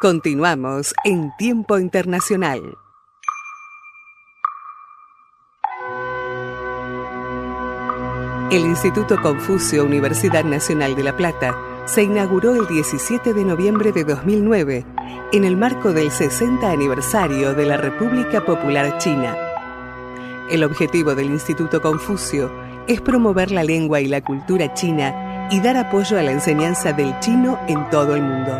Continuamos en Tiempo Internacional. El Instituto Confucio Universidad Nacional de La Plata se inauguró el 17 de noviembre de 2009 en el marco del 60 aniversario de la República Popular China. El objetivo del Instituto Confucio es promover la lengua y la cultura china y dar apoyo a la enseñanza del chino en todo el mundo.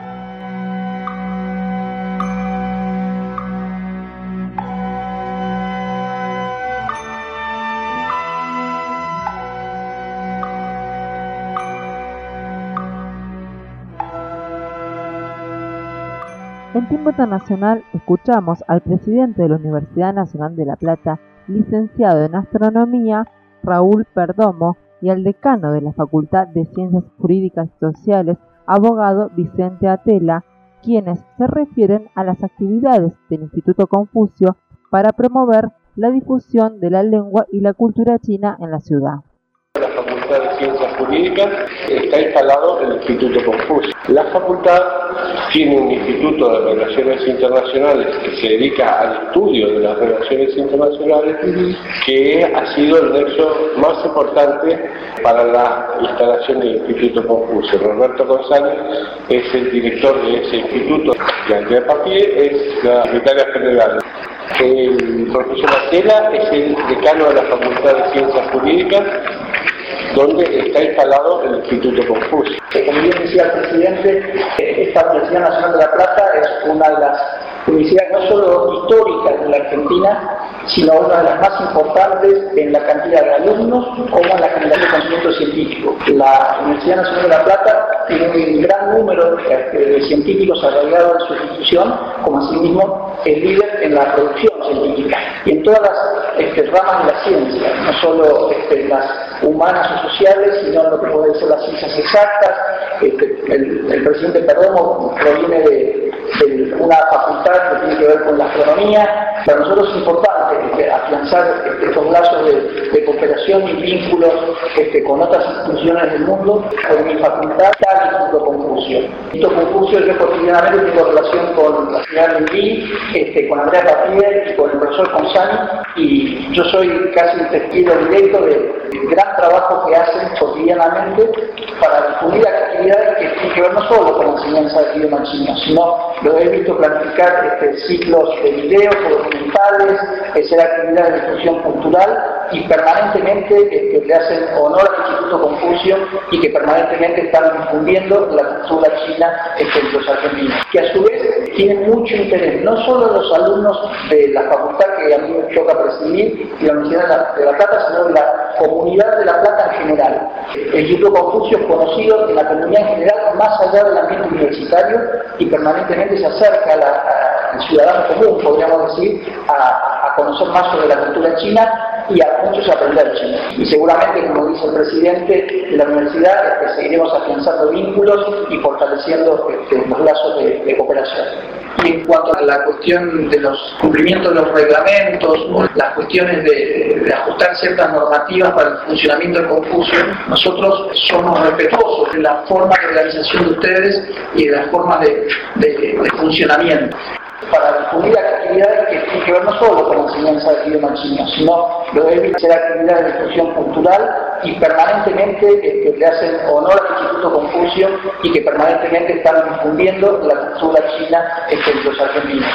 En Tiempo Internacional escuchamos al presidente de la Universidad Nacional de La Plata, licenciado en Astronomía, Raúl Perdomo, y al decano de la Facultad de Ciencias Jurídicas y Sociales, abogado Vicente Atela, quienes se refieren a las actividades del Instituto Confucio para promover la difusión de la lengua y la cultura china en la ciudad. La Facultad de Ciencias Jurídicas está instalado el Instituto Confucio. La facultad tiene un Instituto de Relaciones Internacionales que se dedica al estudio de las relaciones internacionales, que ha sido el nexo más importante para la instalación del Instituto Confucio. Roberto González es el director de ese instituto y Andrea Papier es la secretaria general. El profesor Atela es el decano de la Facultad de Ciencias Jurídicas, donde está instalado el Instituto Confucio. Como bien decía el presidente, esta Universidad Nacional de La Plata es una de las universidades no solo históricas de la Argentina, sino una de las más importantes en la cantidad de alumnos como en la generación de conocimiento científico. La Universidad Nacional de La Plata tiene un gran número de científicos arraigados en su institución, como asimismo es líder en la producción científica y en todas las ramas de la ciencia, no solo las humanas o sociales, sino en lo que pueden ser las ciencias exactas. El presidente Perdomo proviene de una facultad que tiene que ver con la astronomía. Para nosotros es importante afianzar estos lazos de cooperación y vínculos con otras instituciones del mundo. En mi facultad está el Instituto Confucio. El Instituto Confucio, yo cotidianamente tengo relación con la señora Lindí, con Andrea Papier y con el profesor Consani, y yo soy casi un testigo directo del gran trabajo que hacen cotidianamente para difundir actividades que tienen que ver no solo con la enseñanza del idioma chino, sino lo he visto planificar ciclos de videos o documentales, hacer actividades de difusión cultural y permanentemente le hacen honor al Instituto Confucio y que permanentemente están difundiendo la cultura china entre los argentinos, que a su vez tienen mucho interés, no solo los alumnos de la facultad que a mí me toca presidir y la Universidad de La Plata, sino de la comunidad de La Plata en general. El Instituto Confucio es conocido en la comunidad en general más allá del ambiente universitario y permanentemente se acerca al ciudadano común, podríamos decir, a conocer más sobre la cultura china y a muchos aprender chino. Y seguramente, como dice el presidente de la universidad, seguiremos afianzando vínculos y fortaleciendo los lazos de cooperación. Y en cuanto a la cuestión de los cumplimientos de los reglamentos o las cuestiones de ajustar ciertas normativas para el funcionamiento del Confucio, nosotros somos respetuosos de la forma de organización de ustedes y de las formas de funcionamiento, para difundir actividades que tienen que ver no solo con la enseñanza del idioma chino, sino lo de hacer actividades de difusión cultural y permanentemente le hacen honor al Instituto Confucio y que permanentemente están difundiendo la cultura china entre los argentinos.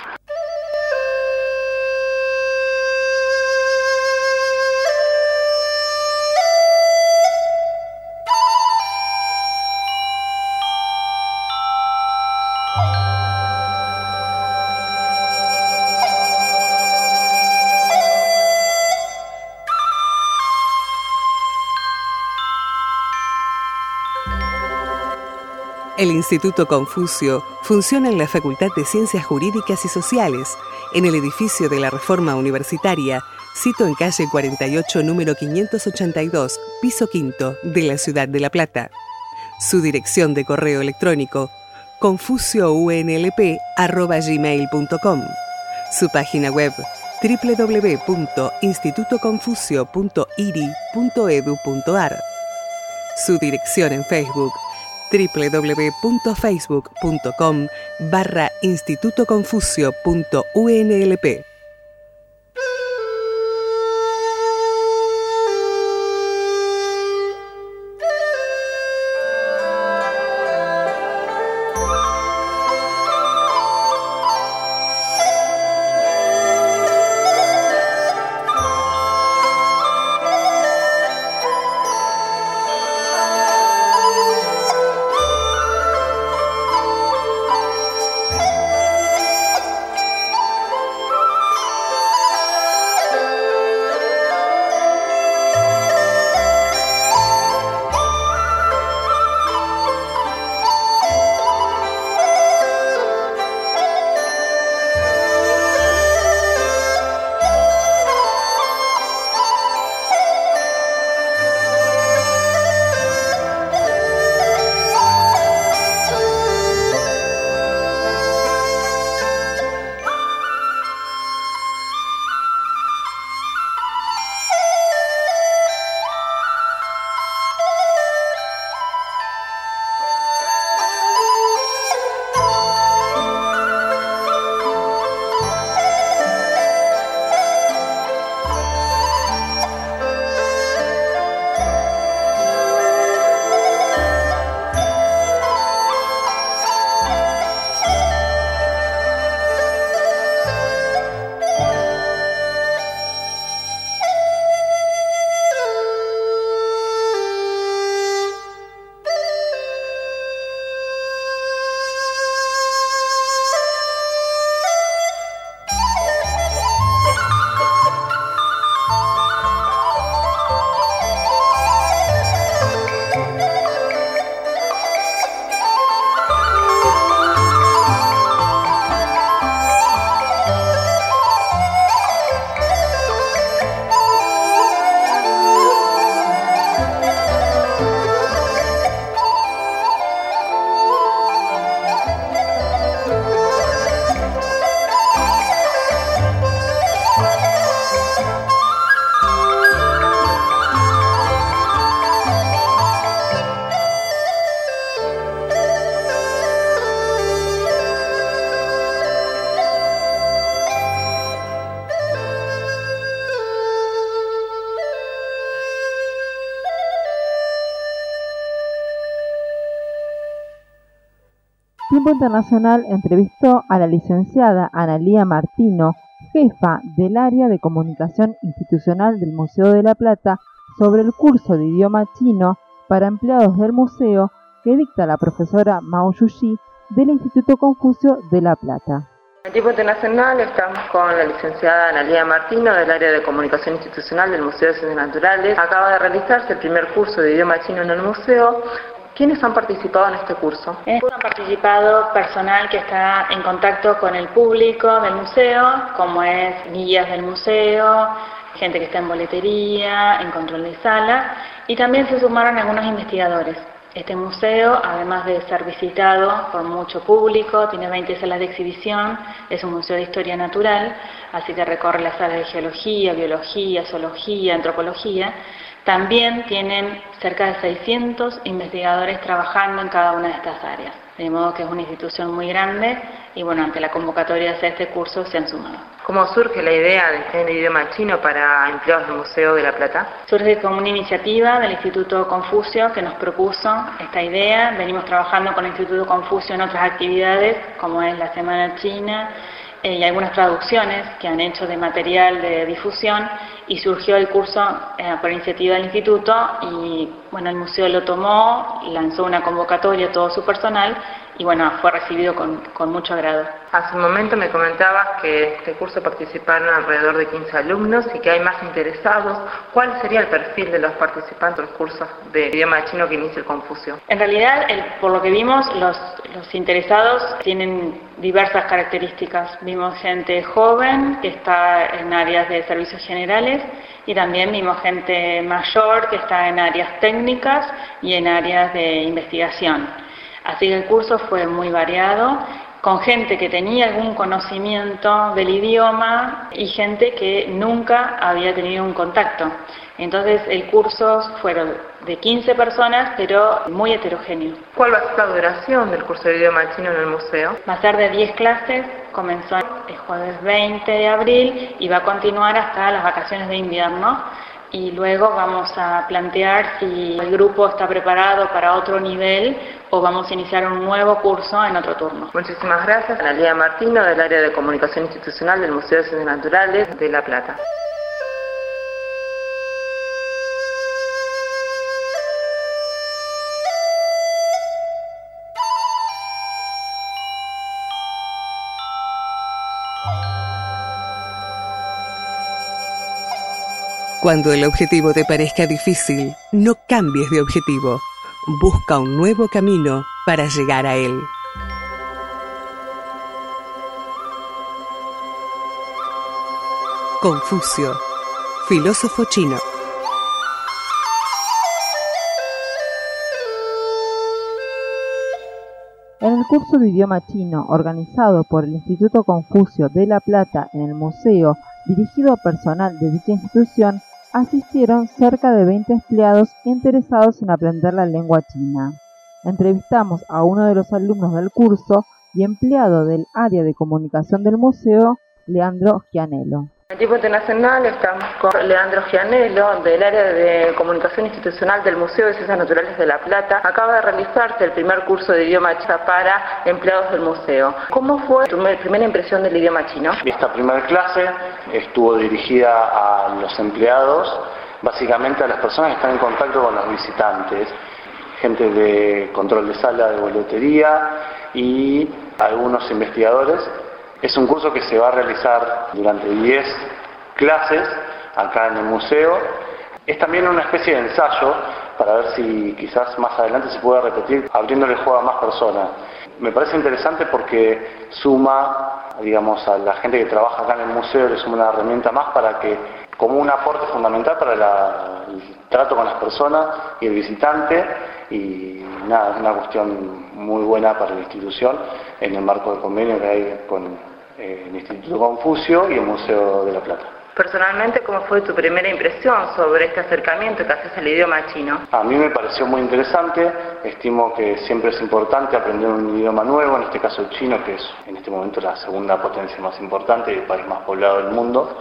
El Instituto Confucio funciona en la Facultad de Ciencias Jurídicas y Sociales, en el edificio de la Reforma Universitaria, sito en calle 48, número 582, piso quinto, de la ciudad de La Plata. Su dirección de correo electrónico, confuciounlp@gmail.com. Su página web, www.institutoconfucio.iri.edu.ar. Su dirección en Facebook, www.facebook.com/institutoconfucio. www.institutoconfucio.unlp. Tiempo Internacional entrevistó a la licenciada Analía Martino, jefa del área de comunicación institucional del Museo de la Plata, sobre el curso de idioma chino para empleados del museo que dicta la profesora Mao Yuyi del Instituto Confucio de La Plata. En Tiempo Internacional estamos con la licenciada Analía Martino del área de comunicación institucional del Museo de Ciencias Naturales. Acaba de realizarse el primer curso de idioma chino en el museo. ¿Quiénes han participado en este curso? Han participado personal que está en contacto con el público del museo, como es guías del museo, gente que está en boletería, en control de sala, y también se sumaron algunos investigadores. Este museo, además de ser visitado por mucho público, tiene 20 salas de exhibición, es un museo de historia natural, así que recorre las salas de geología, biología, zoología, antropología. También tienen cerca de 600 investigadores trabajando en cada una de estas áreas, de modo que es una institución muy grande y bueno, ante la convocatoria de hacer este curso se han sumado. ¿Cómo surge la idea de enseñar el idioma chino para empleados del Museo de La Plata? Surge como una iniciativa del Instituto Confucio que nos propuso esta idea. Venimos trabajando con el Instituto Confucio en otras actividades, como es la Semana China, y algunas traducciones que han hecho de material de difusión, y surgió el curso por iniciativa del instituto y bueno, el museo lo tomó, lanzó una convocatoria a todo su personal y bueno, fue recibido con mucho agrado. Hace un momento me comentabas que en este curso participaron alrededor de 15 alumnos y que hay más interesados. ¿Cuál sería el perfil de los participantes de los cursos de idioma chino que inicia el Confucio? En realidad, por lo que vimos, los interesados tienen diversas características. Vimos gente joven que está en áreas de servicios generales y también vimos gente mayor que está en áreas técnicas y en áreas de investigación. Así que el curso fue muy variado, con gente que tenía algún conocimiento del idioma y gente que nunca había tenido un contacto. Entonces el curso fueron de 15 personas, pero muy heterogéneo. ¿Cuál va a ser la duración del curso de idioma chino en el museo? Va a ser de 10 clases, comenzó el jueves 20 de abril y va a continuar hasta las vacaciones de invierno. Y luego vamos a plantear si el grupo está preparado para otro nivel o vamos a iniciar un nuevo curso en otro turno. Muchísimas gracias, Analía Martino, del área de comunicación institucional del Museo de Ciencias Naturales de La Plata. Cuando el objetivo te parezca difícil, no cambies de objetivo. Busca un nuevo camino para llegar a él. Confucio, filósofo chino. En el curso de idioma chino organizado por el Instituto Confucio de La Plata en el museo, dirigido a personal de dicha institución, asistieron cerca de 20 empleados interesados en aprender la lengua china. Entrevistamos a uno de los alumnos del curso y empleado del área de comunicación del museo, Leandro Gianello. En tiempo internacional estamos con Leandro Gianello, del área de comunicación institucional del Museo de Ciencias Naturales de La Plata. Acaba de realizarse el primer curso de idioma chino para empleados del museo. ¿Cómo fue tu primera impresión del idioma chino? Esta primera clase estuvo dirigida a los empleados, básicamente a las personas que están en contacto con los visitantes, gente de control de sala, de boletería y algunos investigadores. Es un curso que se va a realizar durante 10 clases acá en el museo. Es también una especie de ensayo para ver si quizás más adelante se puede repetir abriéndole juego a más personas. Me parece interesante porque suma, digamos, a la gente que trabaja acá en el museo, le suma una herramienta más para que, como un aporte fundamental para el trato con las personas y el visitante, y nada, es una cuestión muy buena para la institución en el marco del convenio que hay con el Instituto Confucio y el Museo de La Plata. Personalmente, ¿cómo fue tu primera impresión sobre este acercamiento que haces al idioma chino? A mí me pareció muy interesante. Estimo que siempre es importante aprender un idioma nuevo, en este caso el chino, que es en este momento la segunda potencia más importante y el país más poblado del mundo.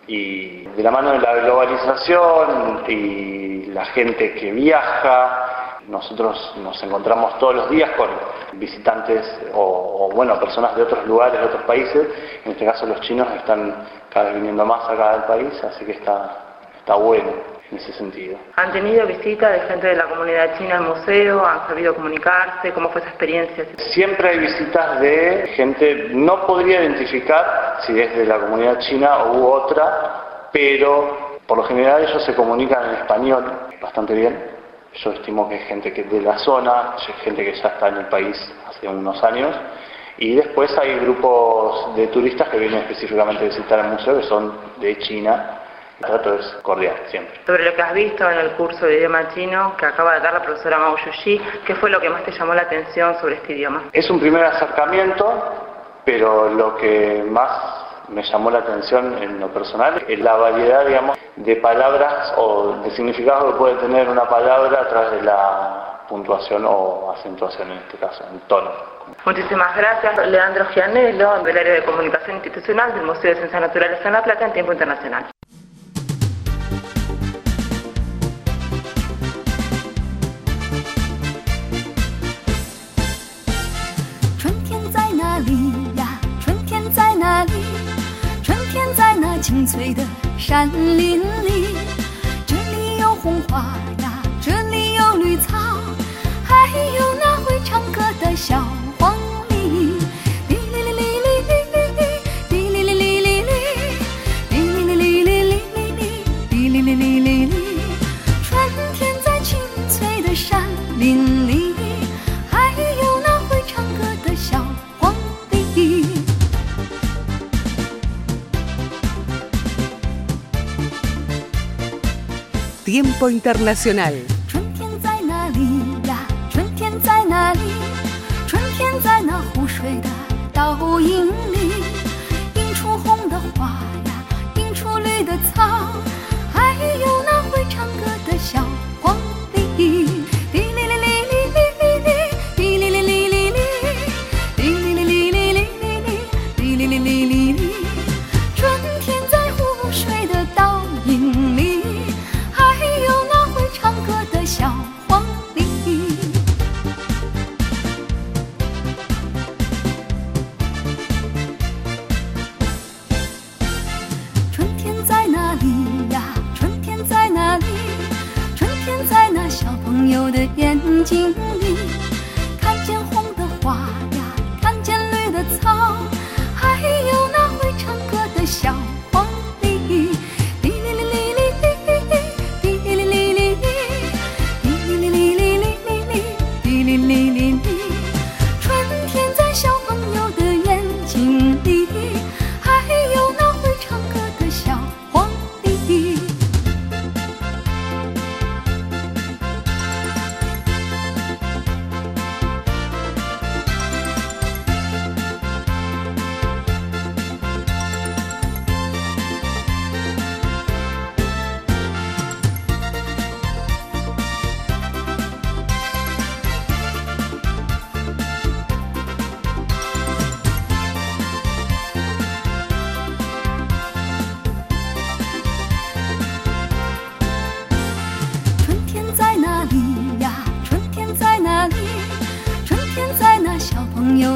Y de la mano de la globalización y la gente que viaja, nosotros nos encontramos todos los días con visitantes o personas de otros lugares, de otros países. En este caso los chinos están cada vez viniendo más acá al país, así que está bueno en ese sentido. ¿Han tenido visita de gente de la comunidad china al museo? ¿Han sabido comunicarse? ¿Cómo fue esa experiencia? Siempre hay visitas de gente, no podría identificar si es de la comunidad china u otra, pero por lo general ellos se comunican en español bastante bien. Yo estimo que hay gente que de la zona, gente que ya está en el país hace unos años, y después hay grupos de turistas que vienen específicamente a visitar el museo que son de China. El trato es cordial, siempre. Sobre lo que has visto en el curso de idioma chino que acaba de dar la profesora Mao Yuji, ¿qué fue lo que más te llamó la atención sobre este idioma? Es un primer acercamiento, pero lo que más me llamó la atención en lo personal es la variedad, digamos, de palabras o de significados que puede tener una palabra a través de la puntuación o acentuación, en este caso, en tono. Muchísimas gracias, Leandro Gianello, del área de comunicación institucional del Museo de Ciencias Naturales en La Plata en tiempo internacional. Tiempo internacional.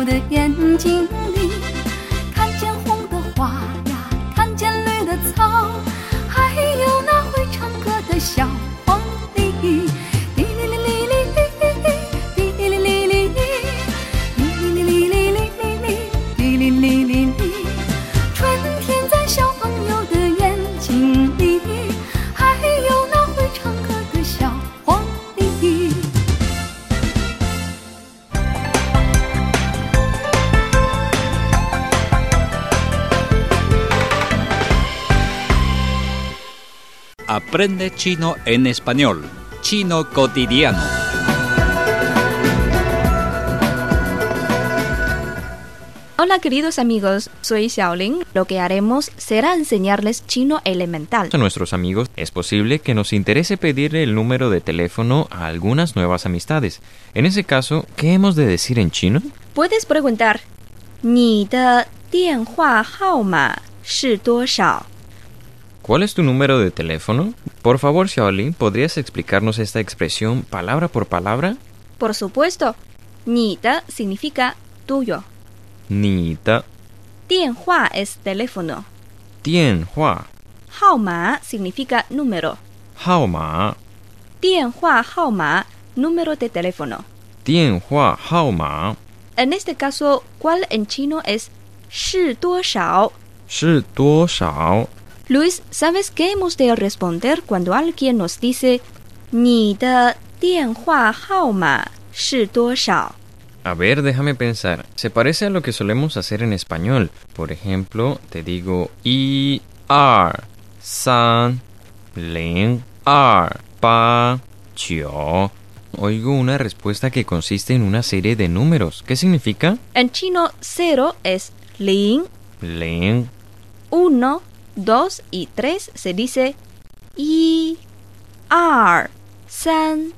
友的眼睛里，看见红的花呀，看见绿的草，还有那会唱歌的小黄鹂。滴哩哩哩哩滴哩哩哩哩滴哩哩哩哩滴哩哩哩哩，春天在小朋友的眼睛里，还有那会唱歌的小黄鹂。 Aprende chino en español. Chino cotidiano. Hola queridos amigos, soy Xiaoling. Lo que haremos será enseñarles chino elemental. A nuestros amigos es posible que nos interese pedirle el número de teléfono a algunas nuevas amistades. En ese caso, ¿qué hemos de decir en chino? Puedes preguntar, 你的电话号码是多少? ¿Cuál es tu número de teléfono? Por favor, Xiaolin, ¿podrías explicarnos esta expresión palabra por palabra? Por supuesto. 你的 significa tuyo. 你的电话 es teléfono. 电话号码 significa número. 号码电话号码 número de teléfono. 电话号码 En este caso, ¿cuál en chino es 是多少? 是多少 Luis, ¿sabes qué hemos de responder cuando alguien nos dice 你的电话号码是多少? A ver, déjame pensar. Se parece a lo que solemos hacer en español. Por ejemplo, te digo 1 2 3 0 2 8 9. Oigo una respuesta que consiste en una serie de números. ¿Qué significa? En chino, 0 es 0. 0 1, 2 y 3 se dice 1 2 3.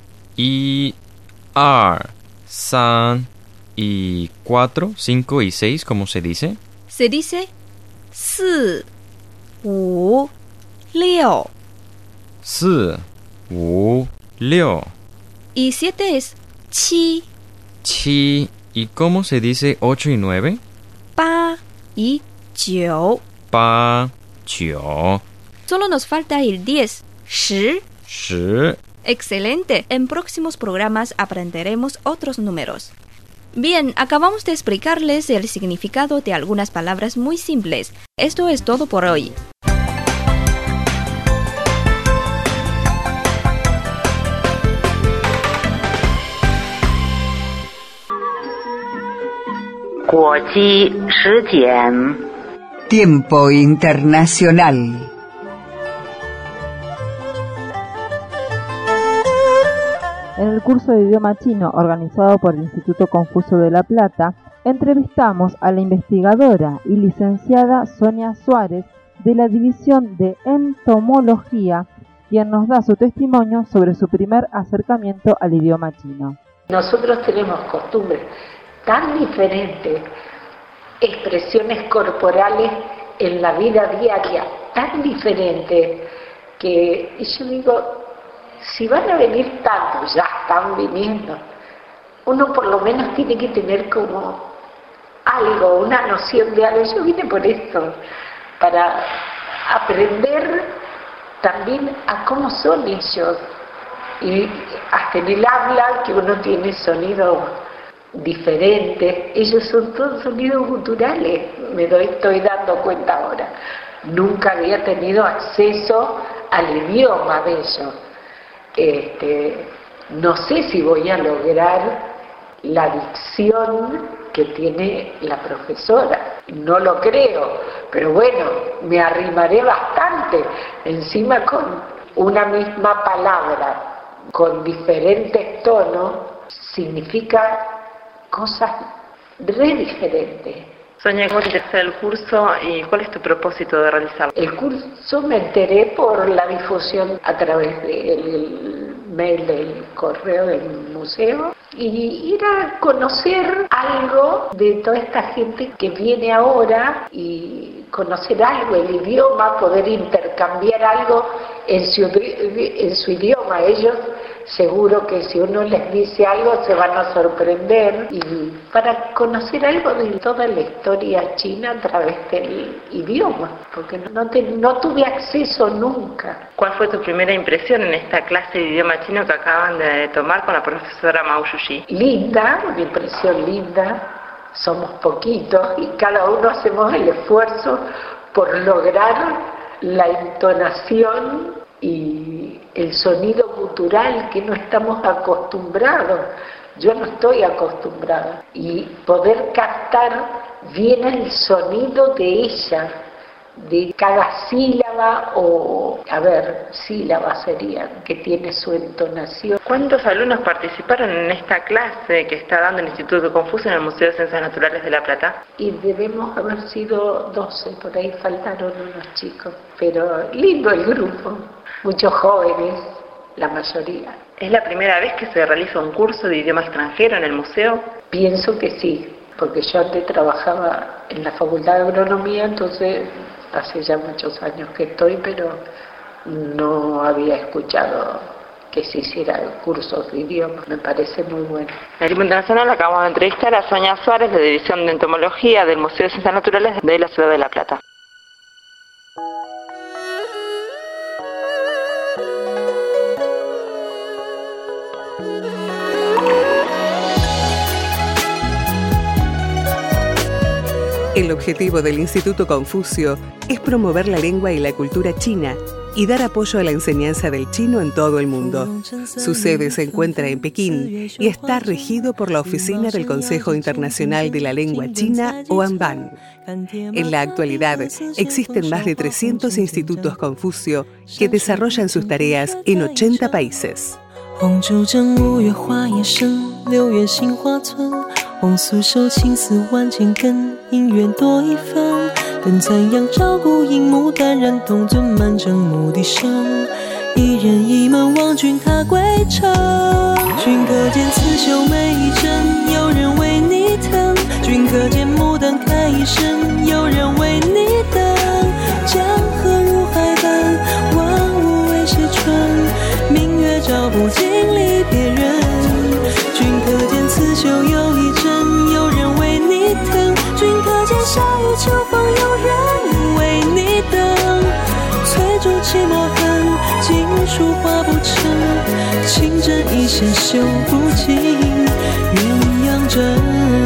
1 2 3 y 4, 5 y 6, ¿cómo se dice? Se dice 4 5 6. 4 5 6. Y 7 es 7. 7. ¿Y cómo se dice 8 y 9? 8 y 9. 8 9. Solo nos falta el 10. 10. 10. Excelente. En próximos programas aprenderemos otros números. Bien, acabamos de explicarles el significado de algunas palabras muy simples. Esto es todo por hoy. Tiempo internacional. En el curso de idioma chino organizado por el Instituto Confucio de La Plata, entrevistamos a la investigadora y licenciada Sonia Suárez de la División de Entomología, quien nos da su testimonio sobre su primer acercamiento al idioma chino. Nosotros tenemos costumbres tan diferentes, expresiones corporales en la vida diaria tan diferentes, que yo digo, si van a venir tantos, ya están viniendo, uno por lo menos tiene que tener como algo, una noción de algo. Yo vine por esto, para aprender también a cómo son ellos, y hasta en el habla, que uno tiene sonidos diferentes, ellos son todos sonidos guturales, estoy dando cuenta ahora. Nunca había tenido acceso al idioma de ellos. No sé si voy a lograr la dicción que tiene la profesora, no lo creo, pero bueno, me arrimaré bastante. Encima con una misma palabra, con diferentes tonos, significa cosas re diferentes. Sonia, ¿cómo te interesa el curso y cuál es tu propósito de realizarlo? El curso me enteré por la difusión a través del mail del correo del museo, y ir a conocer algo de toda esta gente que viene ahora, y conocer algo, el idioma, poder intercambiar algo en su idioma. Ellos seguro que si uno les dice algo se van a sorprender, y para conocer algo de toda la historia china a través del idioma, porque no tuve acceso nunca. ¿Cuál fue tu primera impresión en esta clase de idioma chino que acaban de tomar con la profesora Mao Yuyi? Linda, una impresión linda. Somos poquitos y cada uno hacemos el esfuerzo por lograr la entonación y el sonido gutural que no estamos acostumbrados. Yo no estoy acostumbrada. Y poder captar bien el sonido de ella, de cada sílaba sílaba sería, que tiene su entonación. ¿Cuántos alumnos participaron en esta clase que está dando el Instituto Confucio en el Museo de Ciencias Naturales de La Plata? Y debemos haber sido 12, por ahí faltaron unos chicos, pero lindo el grupo, muchos jóvenes, la mayoría. ¿Es la primera vez que se realiza un curso de idioma extranjero en el museo? Pienso que sí, porque yo antes trabajaba en la Facultad de Agronomía, entonces hace ya muchos años que estoy, pero no había escuchado que se hicieran cursos de idioma. Me parece muy bueno. En el Tiempo Internacional acabamos de entrevistar a Sonia Suárez, de División de Entomología del Museo de Ciencias Naturales de la Ciudad de La Plata. El objetivo del Instituto Confucio es promover la lengua y la cultura china y dar apoyo a la enseñanza del chino en todo el mundo. Su sede se encuentra en Pekín y está regido por la Oficina del Consejo Internacional de la Lengua China, OANBAN. En la actualidad, existen más de 300 institutos Confucio que desarrollan sus tareas en 80 países. 红素手青丝万千根，姻缘多一分。等残阳照顾樱木淡然，同尊满城牧笛声。一人一门望君踏归程。君可见刺绣每一针，有人为你疼。君可见牡丹开一生，有人为你等。江河入海奔，万物为谁春？明月照不尽离别人。君可见刺绣有一针，有人为你疼。君可见夏雨秋风，有人为你等。翠竹泣墨痕，锦书画不成。情针一线绣不尽，鸳鸯针。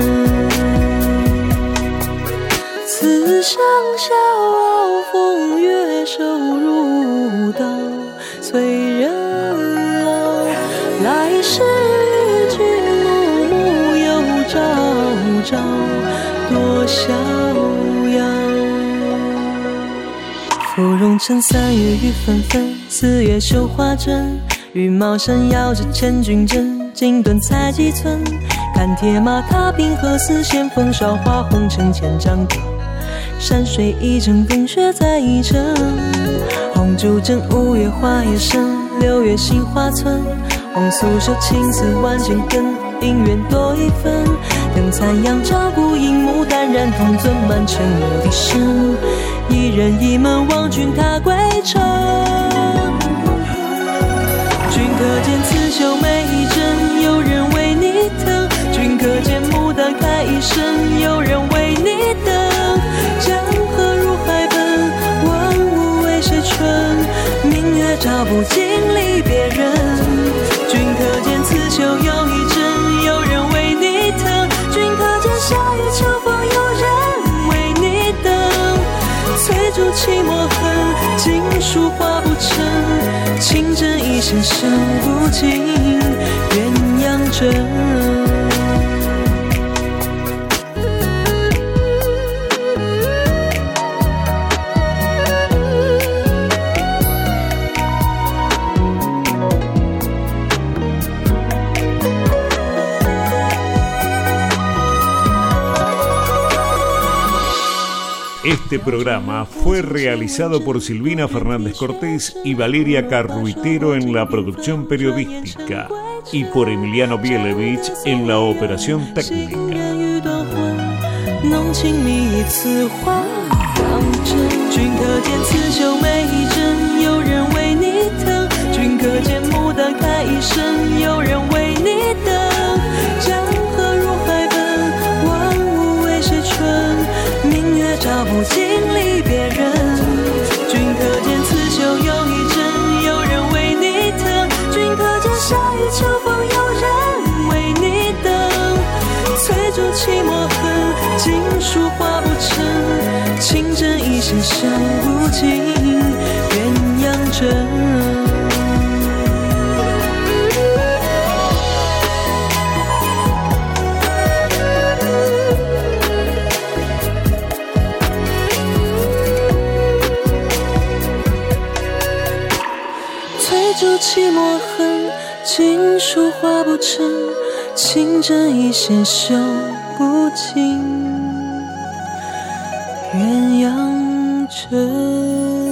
此生笑傲风月，手如刀，催人老。来世与君暮暮又朝朝，多逍遥。芙蓉城3月雨纷纷，4月绣花针。羽毛扇摇着千军阵，锦缎裁几寸。看铁马踏冰河，似线风韶华红尘千丈歌。山水一程，冰雪在一程。红烛枕5月花叶深，6月杏花村。红素手青丝万千根，姻缘多一分。等残阳照顾樱木淡然，同尊满城牧笛声。一人一门望君踏归程。君可见刺绣每一针，有人为你疼。君可见牡丹开一生，有人为你等。江河入海奔，万物为谁春？明月照不尽离别人。君可见刺绣有一针，有人为你疼。君可见夏雨秋风，有人为你等。翠竹泣墨痕，锦书画不成。情针一线绣不尽，鸳鸯针。 Este programa fue realizado por Silvina Fernández Cortés y Valeria Carruitero en la producción periodística y por Emiliano Bielevich en la operación técnica. 浓情蜜意此花当真，君可见刺绣每一针，有人为你疼。君可见牡丹开一生，有人为你等。江河入海奔，万物为谁春？明月照不尽离别人。君可见刺绣有一针，有人为你疼。君可见夏雨秋风，有人为你等。翠竹泣墨痕，锦书画不成。情真意线伤不尽，鸳鸯枕。翠竹泣墨痕，锦书画不成。情真意线绣不尽，鸳鸯枕。